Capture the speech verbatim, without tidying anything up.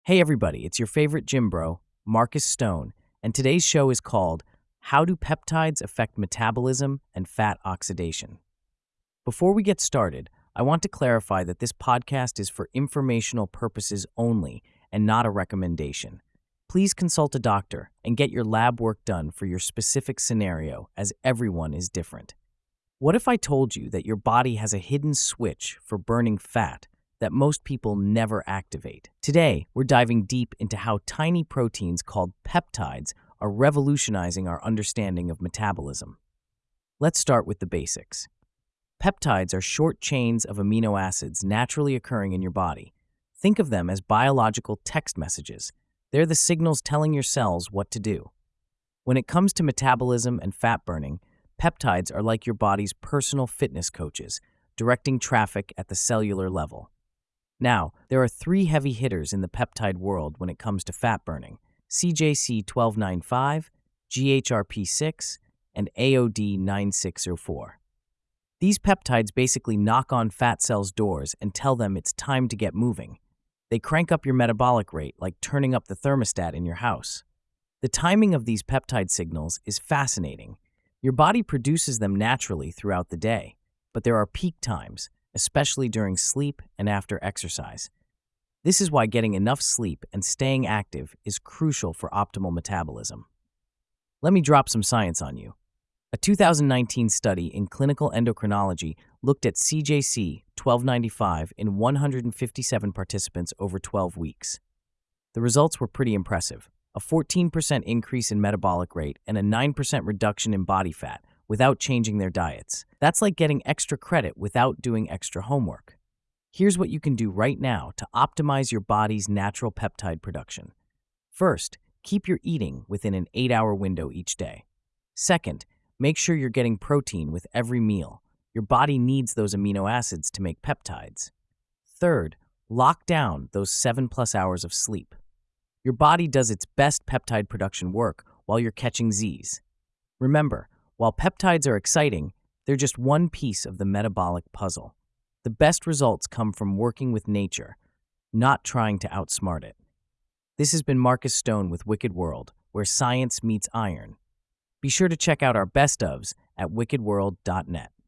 Hey everybody, it's your favorite gym bro, Marcus Stone, and today's show is called How Do Peptides Affect Metabolism and Fat Oxidation? Before we get started, I want to clarify that this podcast is for informational purposes only and not a recommendation. Please consult a doctor and get your lab work done for your specific scenario, as everyone is different. What if I told you that your body has a hidden switch for burning fat that most people never activate? Today, we're diving deep into how tiny proteins called peptides are revolutionizing our understanding of metabolism. Let's start with the basics. Peptides are short chains of amino acids naturally occurring in your body. Think of them as biological text messages. They're the signals telling your cells what to do. When it comes to metabolism and fat burning, peptides are like your body's personal fitness coaches, directing traffic at the cellular level. Now, there are three heavy hitters in the peptide world when it comes to fat burning: C J C twelve ninety-five, G H R P six, and A O D nine six zero four. These peptides basically knock on fat cells' doors and tell them it's time to get moving. They crank up your metabolic rate like turning up the thermostat in your house. The timing of these peptide signals is fascinating. Your body produces them naturally throughout the day, but there are peak times, especially during sleep and after exercise. This is why getting enough sleep and staying active is crucial for optimal metabolism. Let me drop some science on you. A two thousand nineteen study in clinical endocrinology looked at C J C twelve ninety-five in one hundred fifty-seven participants over twelve weeks. The results were pretty impressive: a fourteen percent increase in metabolic rate and a nine percent reduction in body fat without changing their diets. That's like getting extra credit without doing extra homework. Here's what you can do right now to optimize your body's natural peptide production. First, keep your eating within an eight-hour window each day. Second, make sure you're getting protein with every meal. Your body needs those amino acids to make peptides. Third, lock down those seven plus hours of sleep. Your body does its best peptide production work while you're catching Z's. Remember, while peptides are exciting, they're just one piece of the metabolic puzzle. The best results come from working with nature, not trying to outsmart it. This has been Marcus Stone with Wicked World, where science meets iron. Be sure to check out our best ofs at wicked world dot net.